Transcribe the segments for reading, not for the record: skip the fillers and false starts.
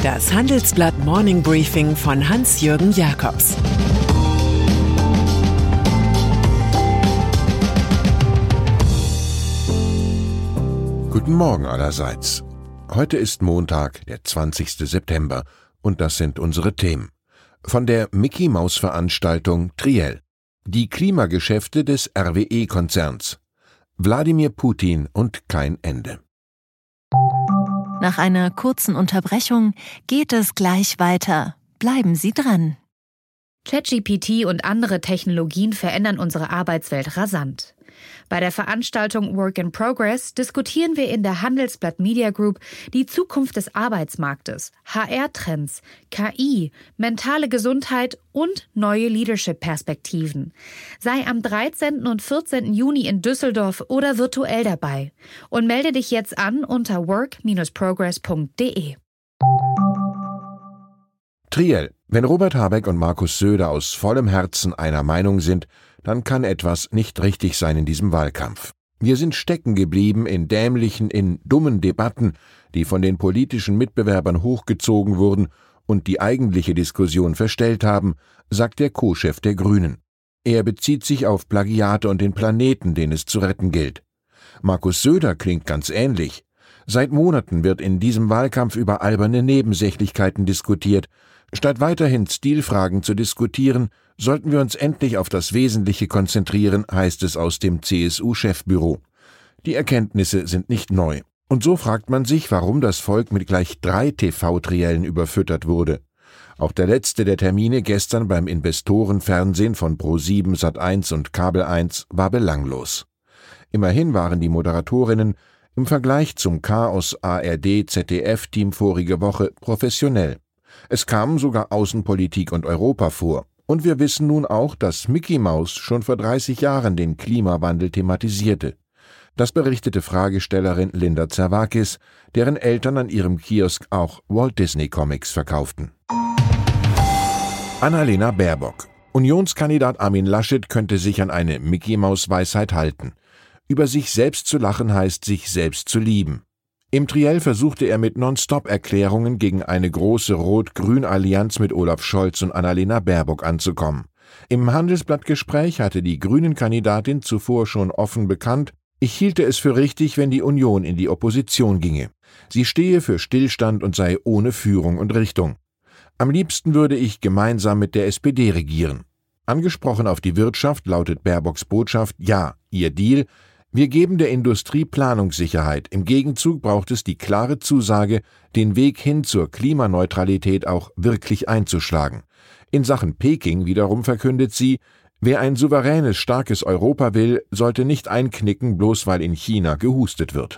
Das Handelsblatt Morning Briefing von Hans-Jürgen Jakobs. Guten Morgen allerseits. Heute ist Montag, der 20. September, und das sind unsere Themen. Von der Mickey-Maus-Veranstaltung Triell, die Klimageschäfte des RWE-Konzerns, Wladimir Putin und kein Ende. Nach einer kurzen Unterbrechung geht es gleich weiter. Bleiben Sie dran. ChatGPT und andere Technologien verändern unsere Arbeitswelt rasant. Bei der Veranstaltung Work in Progress diskutieren wir in der Handelsblatt Media Group die Zukunft des Arbeitsmarktes, HR-Trends, KI, mentale Gesundheit und neue Leadership-Perspektiven. Sei am 13. und 14. Juni in Düsseldorf oder virtuell dabei und melde dich jetzt an unter work-progress.de. Triell. Wenn Robert Habeck und Markus Söder aus vollem Herzen einer Meinung sind, dann kann etwas nicht richtig sein in diesem Wahlkampf. Wir sind stecken geblieben in dämlichen, in dummen Debatten, die von den politischen Mitbewerbern hochgezogen wurden und die eigentliche Diskussion verstellt haben, sagt der Co-Chef der Grünen. Er bezieht sich auf Plagiate und den Planeten, den es zu retten gilt. Markus Söder klingt ganz ähnlich. Seit Monaten wird in diesem Wahlkampf über alberne Nebensächlichkeiten diskutiert. Statt weiterhin Stilfragen zu diskutieren, sollten wir uns endlich auf das Wesentliche konzentrieren, heißt es aus dem CSU-Chefbüro. Die Erkenntnisse sind nicht neu. Und so fragt man sich, warum das Volk mit gleich 3 TV-Triellen überfüttert wurde. Auch der letzte der Termine gestern beim Investorenfernsehen von Pro7, Sat1 und Kabel 1 war belanglos. Immerhin waren die Moderatorinnen im Vergleich zum Chaos ARD-ZDF-Team vorige Woche professionell. Es kamen sogar Außenpolitik und Europa vor. Und wir wissen nun auch, dass Mickey Maus schon vor 30 Jahren den Klimawandel thematisierte. Das berichtete Fragestellerin Linda Zerwakis, deren Eltern an ihrem Kiosk auch Walt Disney Comics verkauften. Annalena Baerbock. Unionskandidat Armin Laschet könnte sich an eine Mickey-Maus-Weisheit halten. Über sich selbst zu lachen heißt, sich selbst zu lieben. Im Triell versuchte er mit Non-Stop-Erklärungen gegen eine große Rot-Grün-Allianz mit Olaf Scholz und Annalena Baerbock anzukommen. Im Handelsblattgespräch hatte die Grünen-Kandidatin zuvor schon offen bekannt, ich hielte es für richtig, wenn die Union in die Opposition ginge. Sie stehe für Stillstand und sei ohne Führung und Richtung. Am liebsten würde ich gemeinsam mit der SPD regieren. Angesprochen auf die Wirtschaft lautet Baerbocks Botschaft, ja, ihr Deal, wir geben der Industrie Planungssicherheit. Im Gegenzug braucht es die klare Zusage, den Weg hin zur Klimaneutralität auch wirklich einzuschlagen. In Sachen Peking wiederum verkündet sie, wer ein souveränes, starkes Europa will, sollte nicht einknicken, bloß weil in China gehustet wird.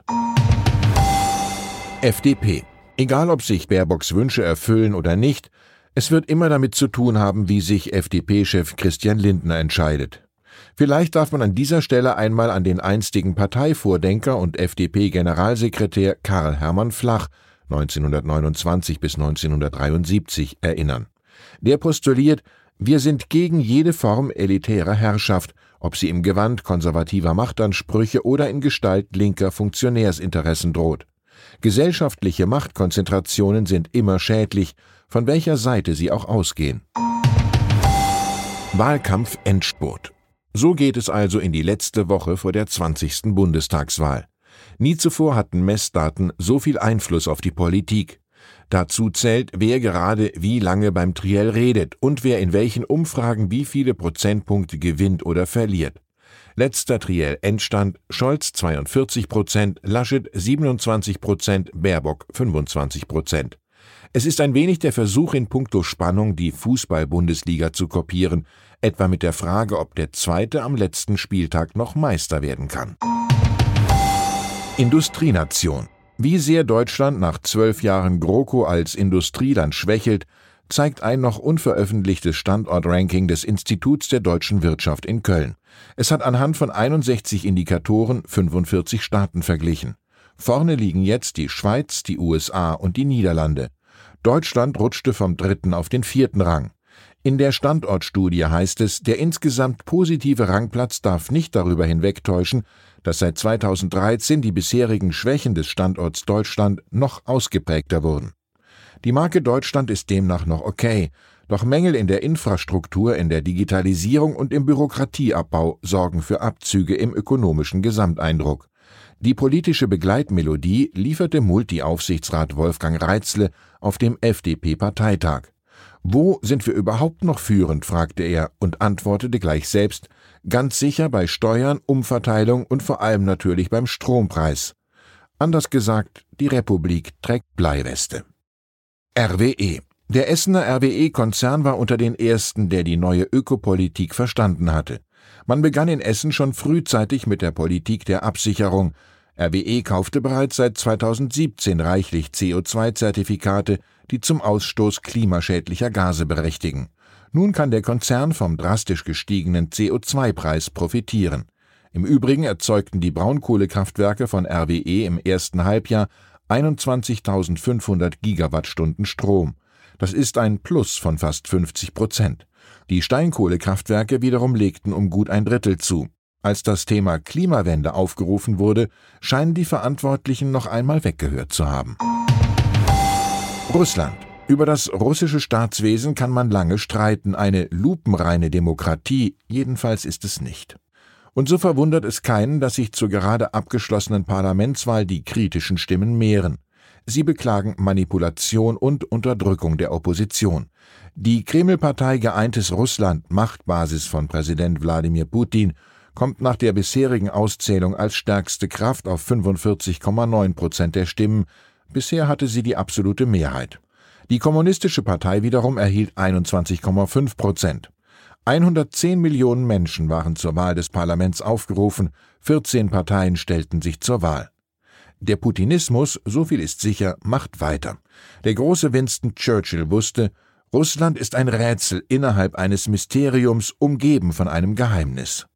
FDP. Egal ob sich Baerbocks Wünsche erfüllen oder nicht, es wird immer damit zu tun haben, wie sich FDP-Chef Christian Lindner entscheidet. Vielleicht darf man an dieser Stelle einmal an den einstigen Parteivordenker und FDP-Generalsekretär Karl Hermann Flach 1929 bis 1973 erinnern. Der postuliert, wir sind gegen jede Form elitärer Herrschaft, ob sie im Gewand konservativer Machtansprüche oder in Gestalt linker Funktionärsinteressen droht. Gesellschaftliche Machtkonzentrationen sind immer schädlich, von welcher Seite sie auch ausgehen. Wahlkampf Endspurt. So geht es also in die letzte Woche vor der 20. Bundestagswahl. Nie zuvor hatten Messdaten so viel Einfluss auf die Politik. Dazu zählt, wer gerade wie lange beim Triell redet und wer in welchen Umfragen wie viele Prozentpunkte gewinnt oder verliert. Letzter Triell-Endstand: Scholz 42%, Laschet 27%, Baerbock 25%. Es ist ein wenig der Versuch in puncto Spannung, die Fußball-Bundesliga zu kopieren, etwa mit der Frage, ob der Zweite am letzten Spieltag noch Meister werden kann. Industrienation. Wie sehr Deutschland nach 12 Jahren GroKo als Industrieland schwächelt, zeigt ein noch unveröffentlichtes Standortranking des Instituts der deutschen Wirtschaft in Köln. Es hat anhand von 61 Indikatoren 45 Staaten verglichen. Vorne liegen jetzt die Schweiz, die USA und die Niederlande. Deutschland rutschte vom 3. auf den 4. Rang. In der Standortstudie heißt es, der insgesamt positive Rangplatz darf nicht darüber hinwegtäuschen, dass seit 2013 die bisherigen Schwächen des Standorts Deutschland noch ausgeprägter wurden. Die Marke Deutschland ist demnach noch okay, doch Mängel in der Infrastruktur, in der Digitalisierung und im Bürokratieabbau sorgen für Abzüge im ökonomischen Gesamteindruck. Die politische Begleitmelodie lieferte Multi-Aufsichtsrat Wolfgang Reitzle auf dem FDP-Parteitag. »Wo sind wir überhaupt noch führend?« fragte er und antwortete gleich selbst, »ganz sicher bei Steuern, Umverteilung und vor allem natürlich beim Strompreis.« Anders gesagt, die Republik trägt Bleiweste. RWE. Der Essener RWE-Konzern war unter den ersten, der die neue Ökopolitik verstanden hatte. Man begann in Essen schon frühzeitig mit der Politik der Absicherung. RWE kaufte bereits seit 2017 reichlich CO2-Zertifikate, die zum Ausstoß klimaschädlicher Gase berechtigen. Nun kann der Konzern vom drastisch gestiegenen CO2-Preis profitieren. Im Übrigen erzeugten die Braunkohlekraftwerke von RWE im ersten Halbjahr 21.500 Gigawattstunden Strom. Das ist ein Plus von fast 50%. Die Steinkohlekraftwerke wiederum legten um gut ein Drittel zu. Als das Thema Klimawende aufgerufen wurde, scheinen die Verantwortlichen noch einmal weggehört zu haben. Russland. Über das russische Staatswesen kann man lange streiten. Eine lupenreine Demokratie jedenfalls ist es nicht. Und so verwundert es keinen, dass sich zur gerade abgeschlossenen Parlamentswahl die kritischen Stimmen mehren. Sie beklagen Manipulation und Unterdrückung der Opposition. Die Kreml-Partei Geeintes Russland, Machtbasis von Präsident Wladimir Putin, kommt nach der bisherigen Auszählung als stärkste Kraft auf 45,9% der Stimmen. Bisher hatte sie die absolute Mehrheit. Die Kommunistische Partei wiederum erhielt 21,5%. 110 Millionen Menschen waren zur Wahl des Parlaments aufgerufen, 14 Parteien stellten sich zur Wahl. Der Putinismus, so viel ist sicher, macht weiter. Der große Winston Churchill wusste, Russland ist ein Rätsel innerhalb eines Mysteriums, umgeben von einem Geheimnis.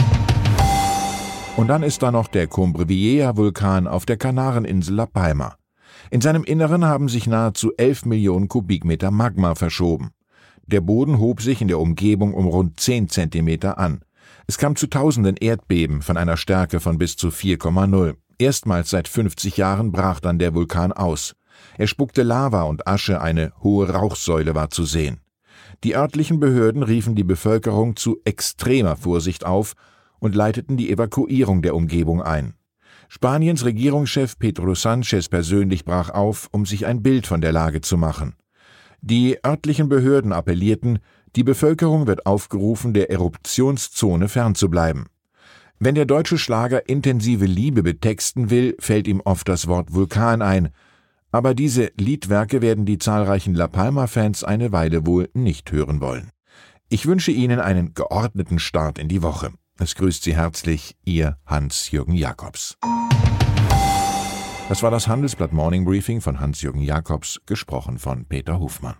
Und dann ist da noch der Cumbre Vieja-Vulkan auf der Kanareninsel La Palma. In seinem Inneren haben sich nahezu 11 Millionen Kubikmeter Magma verschoben. Der Boden hob sich in der Umgebung um rund 10 Zentimeter an. Es kam zu tausenden Erdbeben von einer Stärke von bis zu 4,0. Erstmals seit 50 Jahren brach dann der Vulkan aus. Er spuckte Lava und Asche, eine hohe Rauchsäule war zu sehen. Die örtlichen Behörden riefen die Bevölkerung zu extremer Vorsicht auf und leiteten die Evakuierung der Umgebung ein. Spaniens Regierungschef Pedro Sánchez persönlich brach auf, um sich ein Bild von der Lage zu machen. Die örtlichen Behörden appellierten, die Bevölkerung wird aufgerufen, der Eruptionszone fernzubleiben. Wenn der deutsche Schlager intensive Liebe betexten will, fällt ihm oft das Wort Vulkan ein. Aber diese Liedwerke werden die zahlreichen La Palma-Fans eine Weile wohl nicht hören wollen. Ich wünsche Ihnen einen geordneten Start in die Woche. Es grüßt Sie herzlich, Ihr Hans-Jürgen Jakobs. Das war das Handelsblatt Morning Briefing von Hans-Jürgen Jakobs, gesprochen von Peter Hofmann.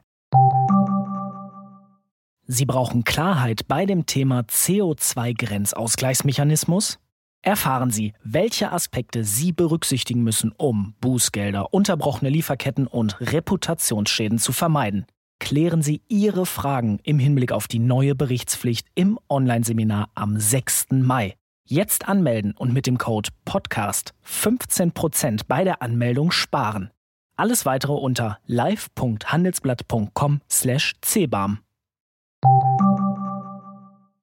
Sie brauchen Klarheit bei dem Thema CO2-Grenzausgleichsmechanismus? Erfahren Sie, welche Aspekte Sie berücksichtigen müssen, um Bußgelder, unterbrochene Lieferketten und Reputationsschäden zu vermeiden. Klären Sie Ihre Fragen im Hinblick auf die neue Berichtspflicht im Online-Seminar am 6. Mai. Jetzt anmelden und mit dem Code PODCAST 15% bei der Anmeldung sparen. Alles weitere unter live.handelsblatt.com/cbam.